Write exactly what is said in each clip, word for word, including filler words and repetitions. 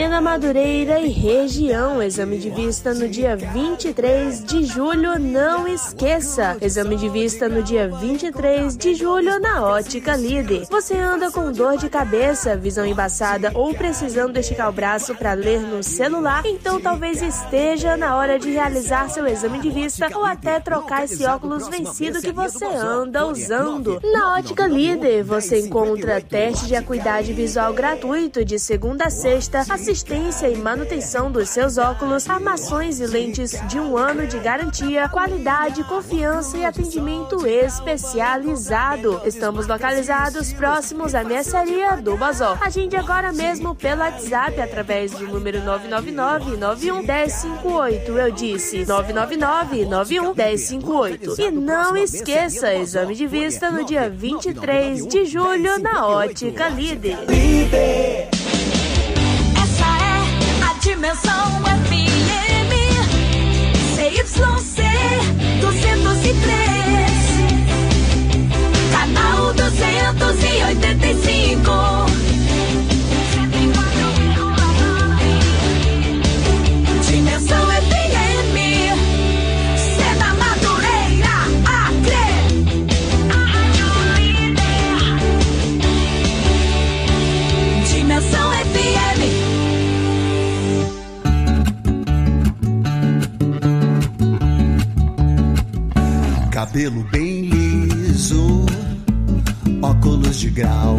Na Madureira e região, exame de vista no dia vinte e três de julho, não esqueça. Exame de vista no dia vinte e três de julho na Ótica Líder. Você anda com dor de cabeça, visão embaçada ou precisando esticar o braço para ler no celular? Então talvez esteja na hora de realizar seu exame de vista ou até trocar esse óculos vencido que você anda usando. Na Ótica Líder, você encontra teste de acuidade visual gratuito de segunda a sexta, assistência e manutenção dos seus óculos, armações e lentes de um ano de garantia, qualidade, confiança e atendimento especializado. Estamos localizados próximos à mercearia do Bazó. Agende agora mesmo pelo WhatsApp através do número nove nove nove, nove um, um zero cinco oito. Eu disse nove nove nove, nove um, um zero cinco oito. E não esqueça, exame de vista no dia vinte e três de julho na Ótica Líder. Dimensão F M C Y C duzentos e três, canal duzentos e oitenta e cinco. Dimensão F M, Cena Madureira, Acre. Dimensão F M. Cabelo bem liso, óculos de grau.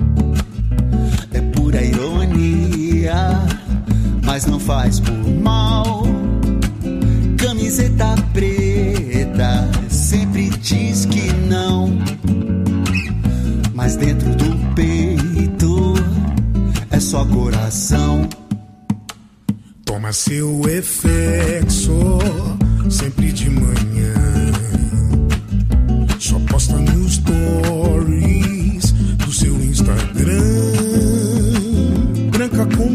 É pura ironia, mas não faz por mal. Camiseta preta, sempre diz que não. Mas dentro do peito é só coração. Toma seu efexo, sempre de manhã. Só posta no